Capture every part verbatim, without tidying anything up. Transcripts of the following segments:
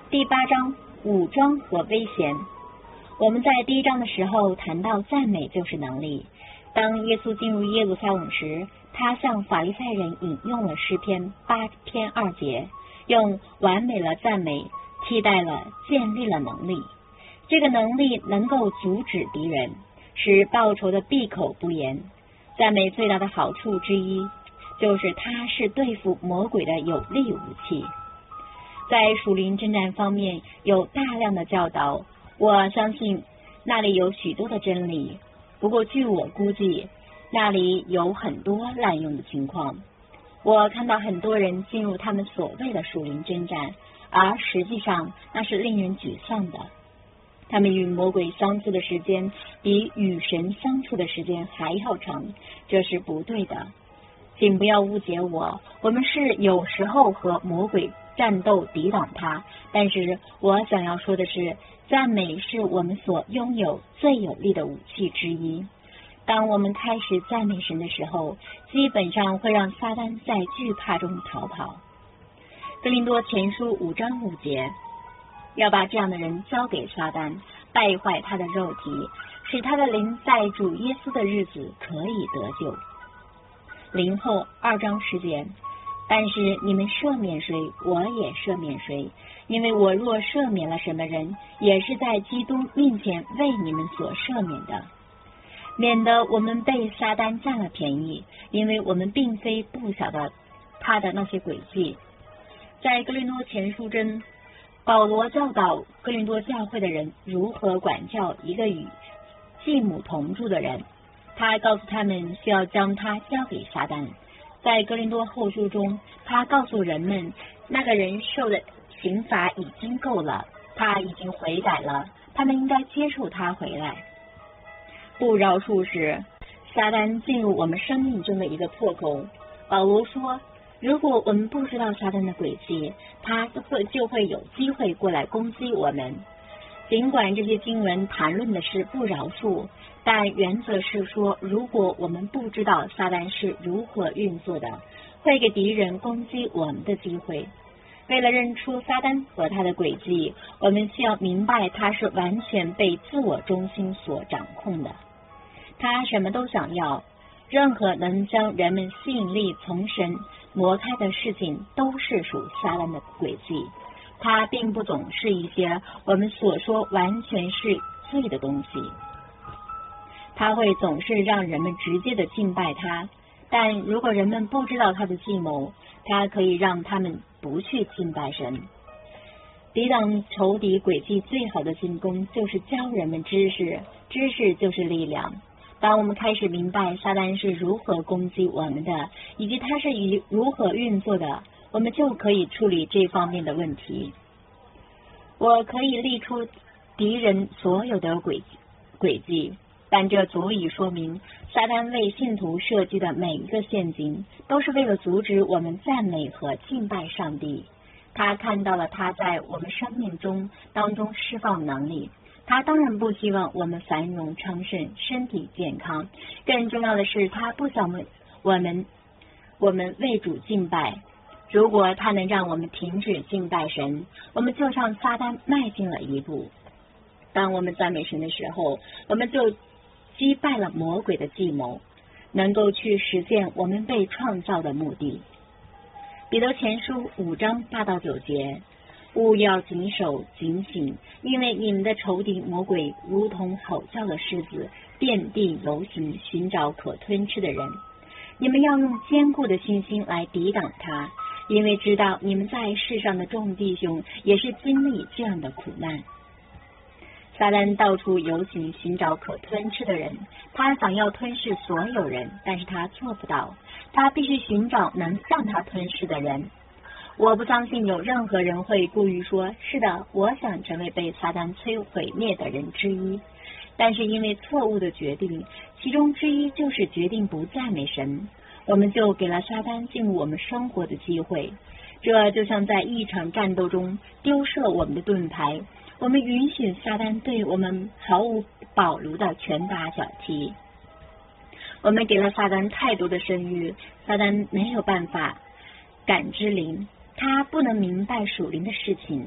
第八章武装和危险。我们在第一章的时候谈到赞美就是能力。当耶稣进入耶路撒冷时，他向法利赛人引用了诗篇八篇二节，用完美了赞美替代了建立了能力。这个能力能够阻止敌人，使报仇的闭口不言。赞美最大的好处之一就是它是对付魔鬼的有力武器。在属灵征战方面有大量的教导，我相信那里有许多的真理，不过据我估计那里有很多滥用的情况。我看到很多人进入他们所谓的属灵征战，而实际上那是令人沮丧的。他们与魔鬼相处的时间比与神相处的时间还要长，这是不对的。请不要误解我，我们是有时候和魔鬼战斗抵挡他，但是我想要说的是，赞美是我们所拥有最有力的武器之一。当我们开始赞美神的时候，基本上会让撒旦在惧怕中逃跑。哥林多前书五章五节，要把这样的人交给撒旦，败坏他的肉体，使他的灵在主耶稣的日子可以得救。林后二章十节，但是你们赦免谁，我也赦免谁，因为我若赦免了什么人，也是在基督面前为你们所赦免的，免得我们被撒旦占了便宜，因为我们并非不晓得他的那些诡计。在哥林多前书中，保罗教导哥林多教会的人如何管教一个与继母同住的人，他告诉他们需要将他交给撒旦。在哥林多后书中，他告诉人们那个人受的刑罚已经够了，他已经悔改了，他们应该接受他回来。不饶恕是撒旦进入我们生命中的一个破口。保罗说，如果我们不知道撒旦的诡计，他会就会有机会过来攻击我们。尽管这些经文谈论的是不饶恕，但原则是说，如果我们不知道撒旦是如何运作的，会给敌人攻击我们的机会。为了认出撒旦和他的诡计，我们需要明白他是完全被自我中心所掌控的。他什么都想要，任何能将人们吸引力从神挪开的事情都是属撒旦的诡计。他并不总是一些我们所说完全是罪的东西，他会总是让人们直接的敬拜他，但如果人们不知道他的计谋，他可以让他们不去敬拜神。抵挡仇敌诡计最好的进攻就是教人们知识，知识就是力量。当我们开始明白撒旦是如何攻击我们的，以及他是以如何运作的，我们就可以处理这方面的问题。我可以列出敌人所有的诡诡计，但这足以说明撒旦为信徒设计的每一个陷阱都是为了阻止我们赞美和敬拜上帝。他看到了他在我们生命中当中释放能力，他当然不希望我们繁荣昌盛，身体健康，更重要的是他不想我们我们为主敬拜。如果他能让我们停止敬拜神，我们就向撒旦迈进了一步。当我们赞美神的时候，我们就击败了魔鬼的计谋，能够去实现我们被创造的目的。彼得前书五章八到九节，务要谨守警醒，因为你们的仇敌魔鬼如同吼叫的狮子，遍地游行，寻找可吞吃的人。你们要用坚固的信心来抵挡他，因为知道你们在世上的众弟兄也是经历这样的苦难。撒旦到处游行，寻找可吞吃的人，他想要吞噬所有人，但是他做不到，他必须寻找能让他吞噬的人。我不相信有任何人会故意说，是的，我想成为被撒旦摧毁灭的人之一，但是因为错误的决定，其中之一就是决定不赞美神，我们就给了撒旦进入我们生活的机会。这就像在一场战斗中丢失了我们的盾牌，我们允许撒旦对我们毫无保留的拳打脚踢。我们给了撒旦太多的声誉，撒旦没有办法感知灵，他不能明白属灵的事情，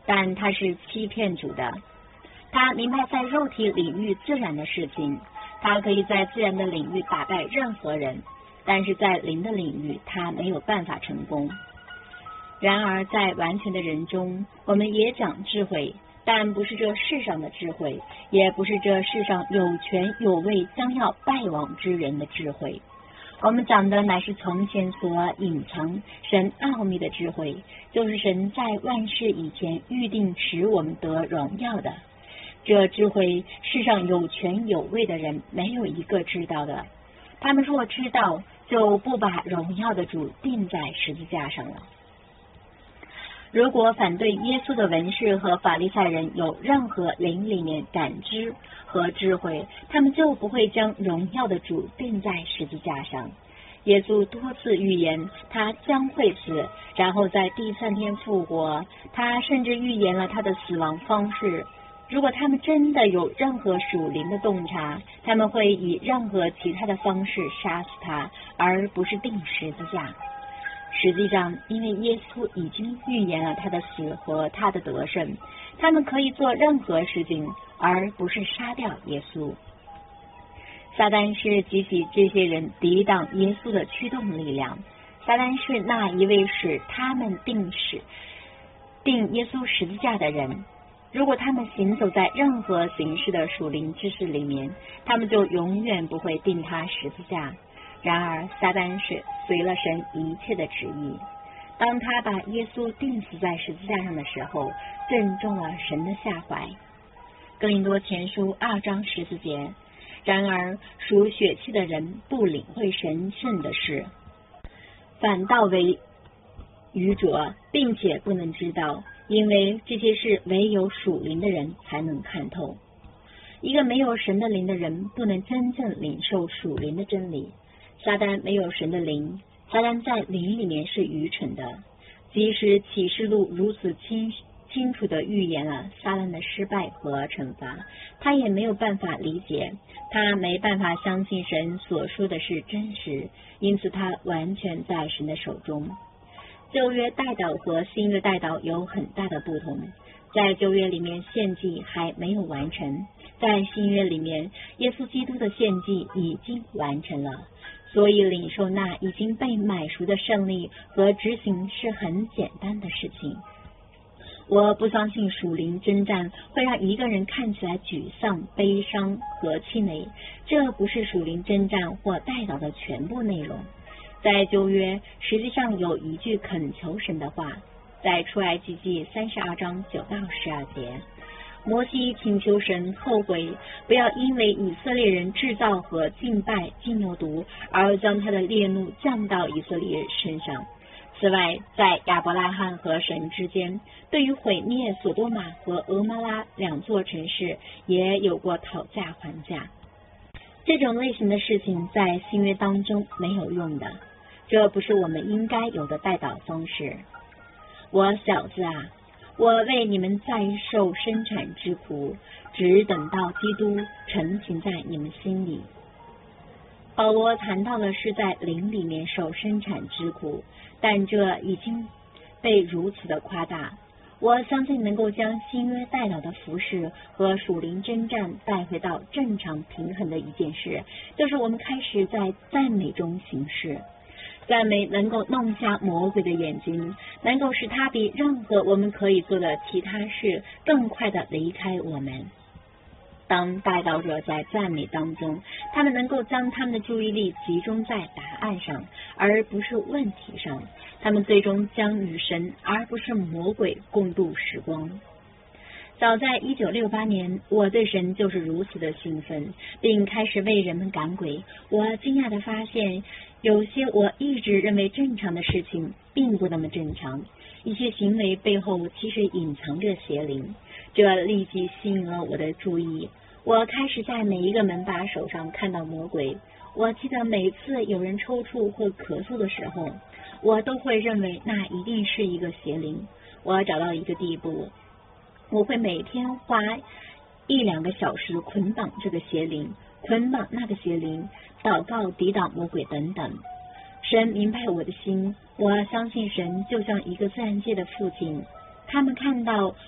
但他是欺骗主的。他明白在肉体领域自然的事情，他可以在自然的领域打败任何人，但是在灵的领域他没有办法成功。然而在完全的人中，我们也讲智慧，但不是这世上的智慧，也不是这世上有权有位将要败亡之人的智慧。我们讲的乃是从前所隐藏神奥秘的智慧，就是神在万事以前预定使我们得荣耀的。这智慧世上有权有位的人没有一个知道的，他们若知道，就不把荣耀的主钉在十字架上了。如果反对耶稣的文士和法利赛人有任何灵里面感知和智慧，他们就不会将荣耀的主钉在十字架上。耶稣多次预言他将会死，然后在第三天复活，他甚至预言了他的死亡方式。如果他们真的有任何属灵的洞察，他们会以任何其他的方式杀死他，而不是钉十字架。实际上，因为耶稣已经预言了他的死和他的得胜，他们可以做任何事情，而不是杀掉耶稣。撒旦是激起这些人抵挡耶稣的驱动力量，撒旦是那一位使他们定死定耶稣十字架的人。如果他们行走在任何形式的属灵知识里面，他们就永远不会定他十字架。然而撒旦是随了神一切的旨意，当他把耶稣钉死在十字架上的时候，正中了神的下怀。哥林多前书二章十四节，然而属血气的人不领会神圣的事，反倒为愚拙，并且不能知道，因为这些事唯有属灵的人才能看透。一个没有神的灵的人不能真正领受属灵的真理。撒旦没有神的灵，撒旦在灵里面是愚蠢的。即使启示录如此清清楚地预言了撒旦的失败和惩罚，他也没有办法理解，他没办法相信神所说的是真实，因此他完全在神的手中。旧约代祷和新约代祷有很大的不同，在旧约里面献祭还没有完成，在新约里面耶稣基督的献祭已经完成了，所以领受那已经被买赎的胜利和执行是很简单的事情。我不相信属灵征战会让一个人看起来沮丧、悲伤和气馁，这不是属灵征战或代祷的全部内容。在旧约实际上有一句恳求神的话，在出埃及记三十二章九到十二节，摩西请求神后悔，不要因为以色列人制造和敬拜金牛犊而将他的烈怒降到以色列人身上。此外，在亚伯拉罕和神之间，对于毁灭索多玛和俄摩拉两座城市也有过讨价还价。这种类型的事情在新约当中没有用的，这不是我们应该有的代祷方式。我小子啊，我为你们再受生产之苦，只等到基督成形在你们心里。保罗谈到的是在灵里面受生产之苦，但这已经被如此的夸大。我相信能够将新约代祷的服事和属灵征战带回到正常平衡的一件事，就是我们开始在赞美中行事。赞美能够弄瞎魔鬼的眼睛，能够使他比任何我们可以做的其他事更快的离开我们。当代祷者在赞美当中，他们能够将他们的注意力集中在答案上，而不是问题上。他们最终将与神而不是魔鬼共度时光。早在一九六八年，我对神就是如此的兴奋，并开始为人们赶鬼。我惊讶地发现，有些我一直认为正常的事情并不那么正常，一些行为背后其实隐藏着邪灵。这立即吸引了我的注意，我开始在每一个门把手上看到魔鬼。我记得每次有人抽搐或咳嗽的时候，我都会认为那一定是一个邪灵。我找到一个地步，我会每天花一两个小时捆绑这个邪灵，捆绑那个邪灵，祷告抵挡魔鬼等等。神明白我的心，我相信神就像一个自然界的父亲，他们看到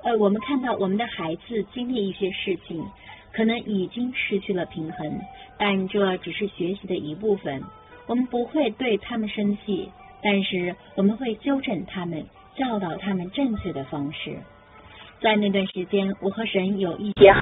呃，我们看到我们的孩子经历一些事情，可能已经失去了平衡，但这只是学习的一部分。我们不会对他们生气，但是我们会纠正他们，教导他们正确的方式。在那段时间，我和神有一些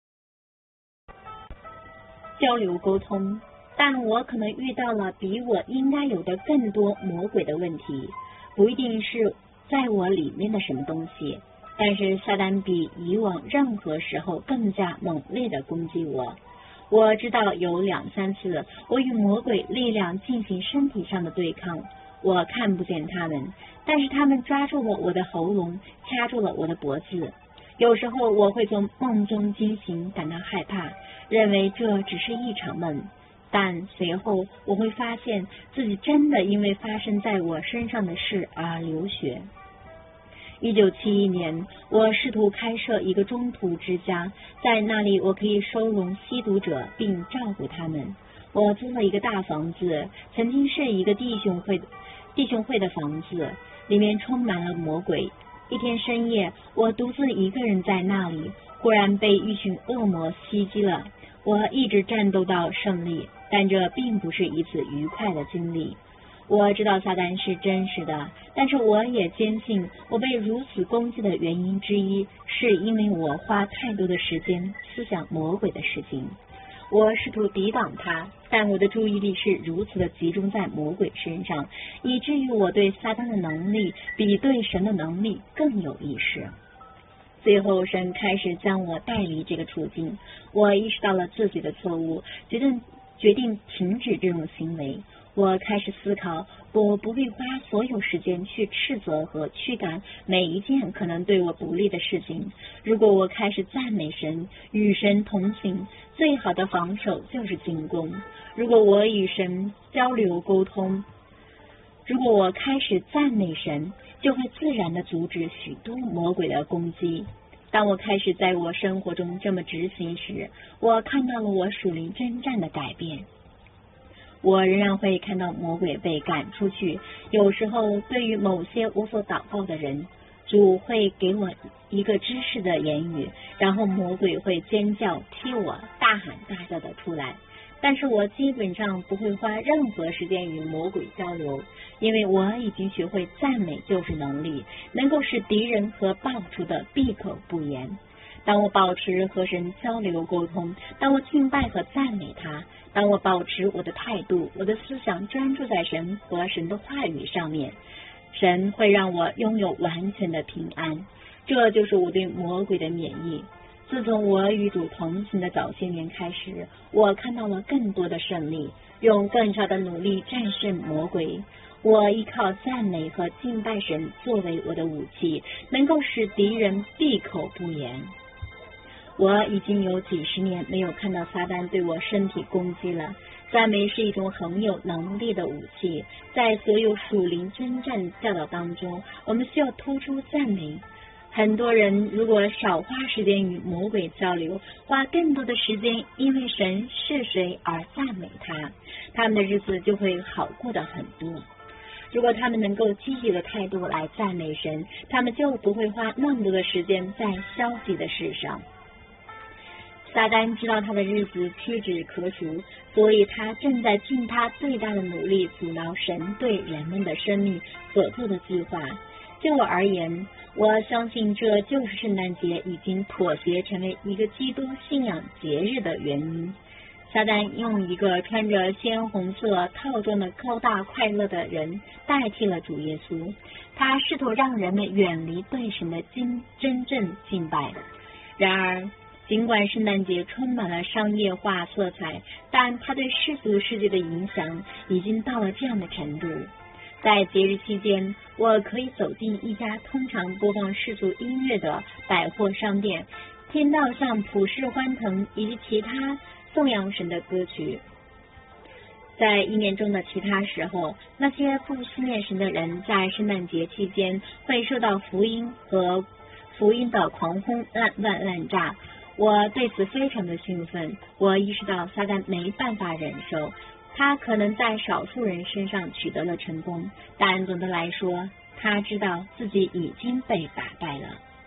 交流沟通，但我可能遇到了比我应该有的更多魔鬼的问题，不一定是在我里面的什么东西，但是撒旦比以往任何时候更加猛烈的攻击我。我知道有两三次我与魔鬼力量进行身体上的对抗，我看不见他们，但是他们抓住了我的喉咙，掐住了我的脖子。有时候我会从梦中惊醒，感到害怕，认为这只是一场梦，但随后我会发现自己真的因为发生在我身上的事而流血。一九七一年，我试图开设一个中途之家，在那里我可以收容吸毒者并照顾他们。我租了一个大房子，曾经是一个弟兄会弟兄会的房子，里面充满了魔鬼。一天深夜，我独自一个人在那里，忽然被一群恶魔袭击了。我一直战斗到胜利，但这并不是一次愉快的经历。我知道撒旦是真实的，但是我也坚信我被如此攻击的原因之一，是因为我花太多的时间思想魔鬼的事情。我试图抵挡他，但我的注意力是如此的集中在魔鬼身上，以至于我对撒旦的能力比对神的能力更有意识。最后神开始将我带离这个处境，我意识到了自己的错误，决定决定停止这种行为。我开始思考，我不必花所有时间去斥责和驱赶每一件可能对我不利的事情。如果我开始赞美神，与神同行，最好的防守就是进攻。如果我与神交流沟通，如果我开始赞美神，就会自然地阻止许多魔鬼的攻击。当我开始在我生活中这么执行时，我看到了我属灵征战的改变。我仍然会看到魔鬼被赶出去，有时候对于某些我所祷告的人，主会给我一个知识的言语，然后魔鬼会尖叫踢我，大喊大叫的出来。但是我基本上不会花任何时间与魔鬼交流，因为我已经学会赞美就是能力，能够使敌人和报仇的闭口不言。当我保持和神交流沟通，当我敬拜和赞美他，当我保持我的态度，我的思想专注在神和神的话语上面，神会让我拥有完全的平安。这就是我对魔鬼的免疫。自从我与主同行的早些年开始，我看到了更多的胜利，用更少的努力战胜魔鬼。我依靠赞美和敬拜神作为我的武器，能够使敌人闭口不言。我已经有几十年没有看到撒旦对我身体攻击了。赞美是一种很有能力的武器，在所有属灵征战教导当中，我们需要突出赞美。很多人如果少花时间与魔鬼交流，花更多的时间因为神是谁而赞美他，他们的日子就会好过得很多。如果他们能够积极的态度来赞美神，他们就不会花那么多的时间在消极的事上。撒旦知道他的日子屈指可数，所以他正在尽他最大的努力阻挠神对人们的生命所做的计划。就我而言，我相信这就是圣诞节已经妥协成为一个基督信仰节日的原因。撒旦用一个穿着鲜红色套装的高大快乐的人代替了主耶稣，他试图让人们远离对神的真真正敬拜。然而尽管圣诞节充满了商业化色彩，但它对世俗世界的影响已经到了这样的程度。在节日期间，我可以走进一家通常播放世俗音乐的百货商店，听到像普世欢腾以及其他颂扬神的歌曲。在一年中的其他时候，那些不信念神的人在圣诞节期间会受到福音和福音的狂轰滥滥滥炸。我对此非常的兴奋，我意识到撒旦没办法忍受，他可能在少数人身上取得了成功，但总的来说，他知道自己已经被打败了。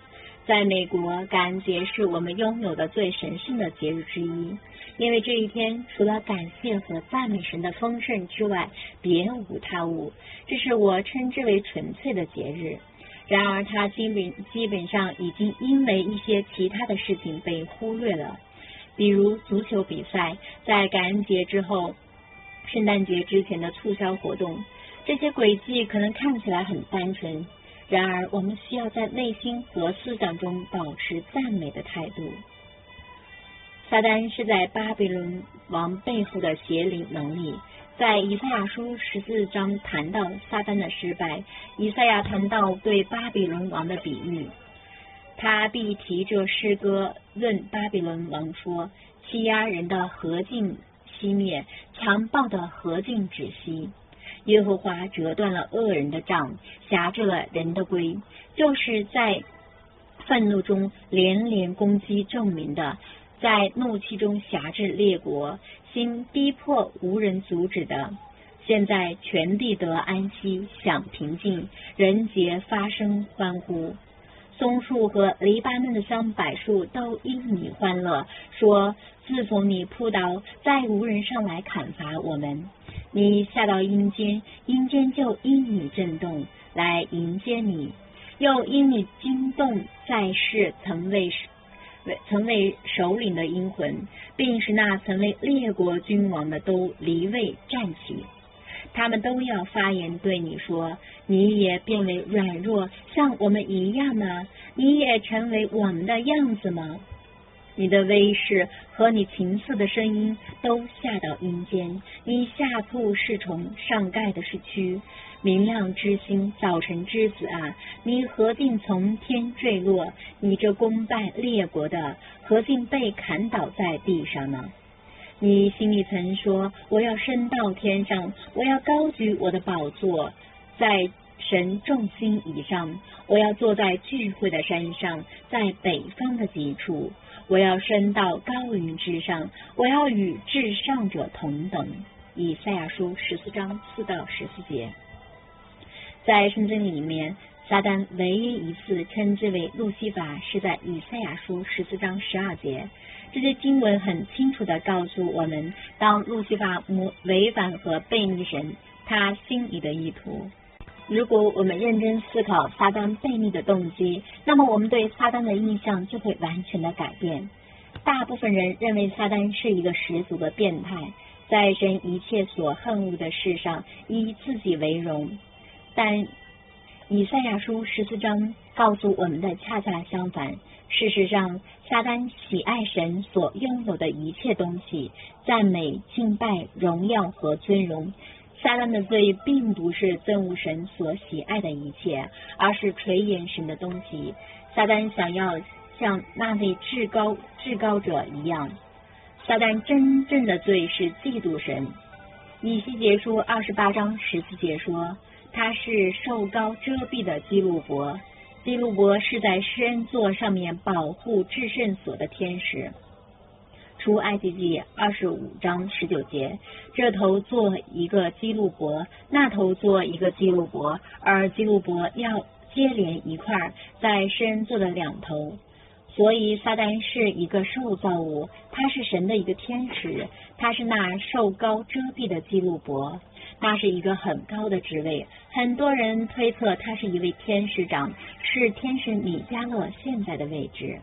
在美国，感恩节是我们拥有的最神圣的节日之一，因为这一天除了感谢和赞美神的丰盛之外，别无他物。这是我称之为纯粹的节日。然而，它基本基本上已经因为一些其他的事情被忽略了，比如足球比赛，在感恩节之后、圣诞节之前的促销活动。这些轨迹可能看起来很单纯，然而我们需要在内心和思想中保持赞美的态度。撒旦是在巴比伦王背后的邪灵能力。在以赛亚书十四章谈到撒旦的失败，以赛亚谈到对巴比伦王的比喻，他必提着诗歌论巴比伦王说：欺压人的何尽熄灭，强暴的何尽止息。耶和华折断了恶人的杖，辖制了人的规，就是在愤怒中连连攻击众民的，在怒气中辖制列国，心逼迫无人阻止的。现在全地得安息，享平静，人皆发声欢呼。松树和黎巴嫩的香柏树都因你欢乐，说：自从你扑倒，再无人上来砍伐我们。你下到阴间，阴间就因你震动，来迎接你；又因你惊动在世曾为曾为首领的阴魂，并使那曾为列国君王的都离位站起。他们都要发言对你说：你也变为软弱，像我们一样吗？你也成为我们的样子吗？你的威势和你琴瑟的声音都下到阴间，你下铺是虫，上盖的是蛆。明亮之星，早晨之子啊，你何竟从天坠落？你这攻败列国的，何竟被砍倒在地上呢？你心里曾说：我要升到天上，我要高举我的宝座，在神众星以上，我要坐在聚会的山上，在北方的极处，我要升到高云之上，我要与至上者同等。以赛亚书十四章四到十四节。在圣经里面，撒旦唯一一次称之为路西法，是在以赛亚书十四章十二节。这些经文很清楚地告诉我们，当路西法违反和背逆神他心里的意图。如果我们认真思考撒旦背逆的动机，那么我们对撒旦的印象就会完全的改变。大部分人认为撒旦是一个十足的变态，在神一切所恨恶的事上以自己为荣。但以赛亚书十四章告诉我们的恰恰相反。事实上，撒旦喜爱神所拥有的一切东西，赞美、敬拜、荣耀和尊荣。撒旦的罪并不是憎恶神所喜爱的一切，而是垂涎神的东西。撒旦想要像那位至高至高者一样。撒旦真正的罪是嫉妒神。以西结书二十八章十四节说，他是受膏遮蔽的基路伯。基路伯是在施恩座上面保护至圣所的天使。出埃及记二十五章十九节，这头做一个基路伯，那头做一个基路伯，而基路伯要接连一块，在施恩座的两头。所以撒旦是一个受造物，他是神的一个天使，他是那受膏遮蔽的基路伯，那是一个很高的职位。很多人推测他是一位天使长，是天使米迦勒现在的位置。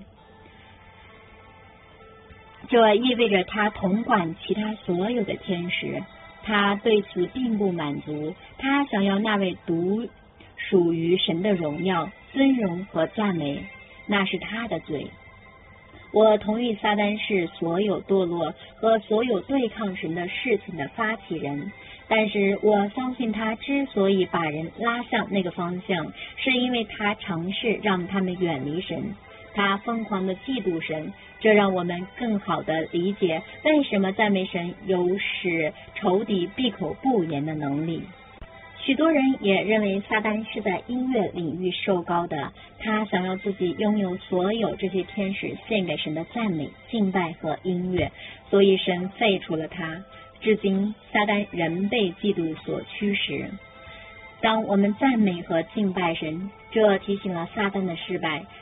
这意味着他统管其他所有的天使。他对此并不满足，他想要那位独属于神的荣耀、尊荣和赞美，那是他的罪。我同意撒旦是所有堕落和所有对抗神的事情的发起人，但是我相信他之所以把人拉向那个方向，是因为他尝试让他们远离神，他疯狂的嫉妒神，这让我们更好的理解为什么赞美神有使仇敌闭口不言的能力。许多人也认为撒旦是在音乐领域受膏的，他想要自己拥有所有这些天使献给神的赞美、敬拜和音乐，所以神废除了他。至今，撒旦仍被嫉妒所驱使。当我们赞美和敬拜神，这提醒了撒旦的失败。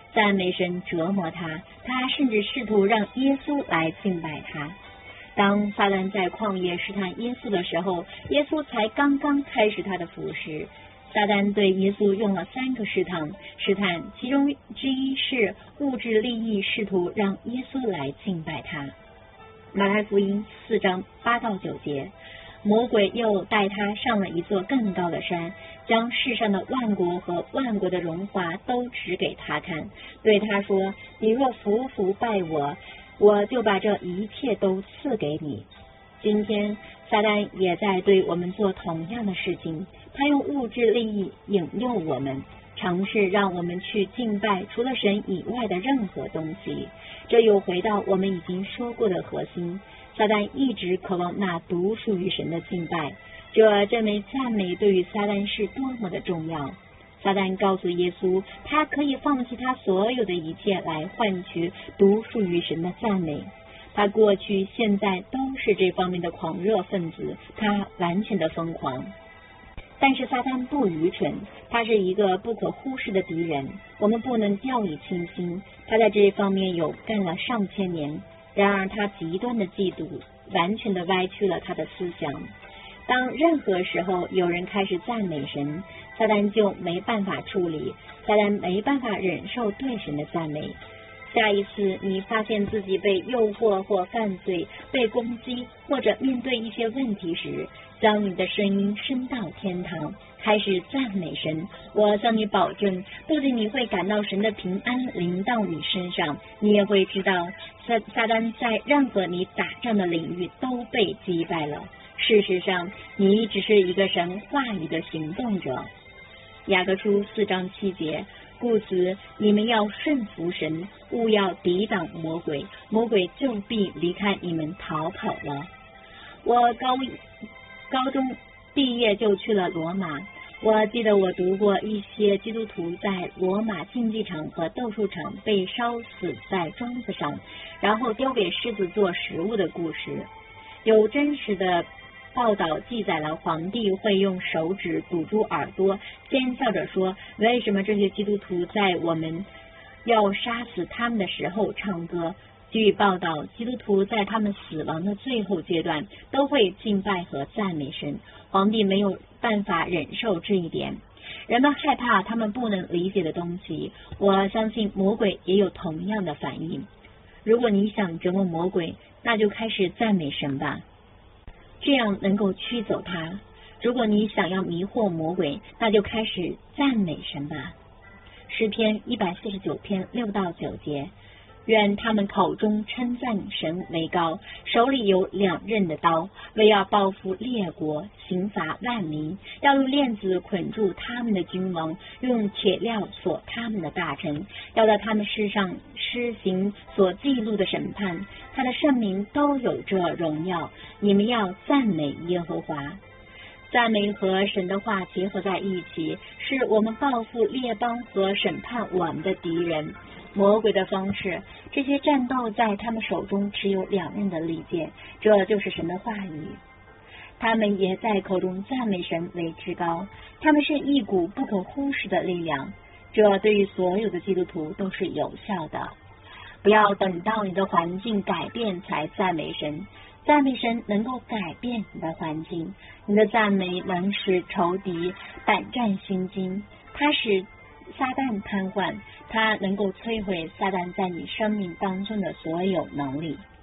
赞美神折磨他，他甚至试图让耶稣来敬拜他。当撒旦在旷野试探耶稣的时候，耶稣才刚刚开始他的服事。撒旦对耶稣用了三个试探，试探其中之一是物质利益，试图让耶稣来敬拜他。马太福音四章八到九节，魔鬼又带他上了一座更高的山，将世上的万国和万国的荣华都指给他看，对他说：你若服服拜我，我就把这一切都赐给你。今天撒旦也在对我们做同样的事情，他用物质利益引诱我们，尝试让我们去敬拜除了神以外的任何东西。这又回到我们已经说过的核心，撒旦一直渴望那独属于神的敬拜，这证明赞美对于撒旦是多么的重要。撒旦告诉耶稣，他可以放弃他所有的一切来换取独属于神的赞美。他过去现在都是这方面的狂热分子，他完全的疯狂。但是撒旦不愚蠢，他是一个不可忽视的敌人，我们不能掉以轻心。他在这方面有干了上千年，然而他极端的嫉妒完全的歪曲了他的思想。当任何时候有人开始赞美神，撒旦就没办法处理，撒旦没办法忍受对神的赞美。下一次你发现自己被诱惑或犯罪，被攻击，或者面对一些问题时，将你的声音升到天堂，开始赞美神。我向你保证，不仅你会感到神的平安临到你身上，你也会知道撒撒旦在任何你打仗的领域都被击败了。事实上，你只是一个神话语的行动者。雅各书四章七节，故此你们要顺服神，勿要抵挡魔鬼，魔鬼就必离开你们逃跑了。我高高中毕业就去了罗马，我记得我读过一些基督徒在罗马竞技场和斗兽场被烧死在桩子上，然后丢给狮子做食物的故事。有真实的报道记载了皇帝会用手指堵住耳朵，尖叫着说，为什么这些基督徒在我们要杀死他们的时候唱歌？据报道，基督徒在他们死亡的最后阶段都会敬拜和赞美神，皇帝没有办法忍受这一点。人们害怕他们不能理解的东西，我相信魔鬼也有同样的反应。如果你想折磨魔鬼，那就开始赞美神吧，这样能够驱走他。如果你想要迷惑魔鬼，那就开始赞美神吧。诗篇一百四十九篇六到九节，愿他们口中称赞神为高，手里有两刃的刀，为要报复列国，刑罚万民，要用链子捆住他们的君王，用铁镣锁他们的大臣，要在他们身上施行所记录的审判。他的圣名都有这荣耀，你们要赞美耶和华。赞美和神的话结合在一起，是我们报复列邦和审判我们的敌人。魔鬼的方式，这些战斗在他们手中持有两刃的利剑，这就是神的话语。他们也在口中赞美神为至高，他们是一股不可忽视的力量，这对于所有的基督徒都是有效的。不要等到你的环境改变才赞美神，赞美神能够改变你的环境。你的赞美能使仇敌胆战心惊，它使撒旦瘫痪，它能够摧毁撒旦在你生命当中的所有能力。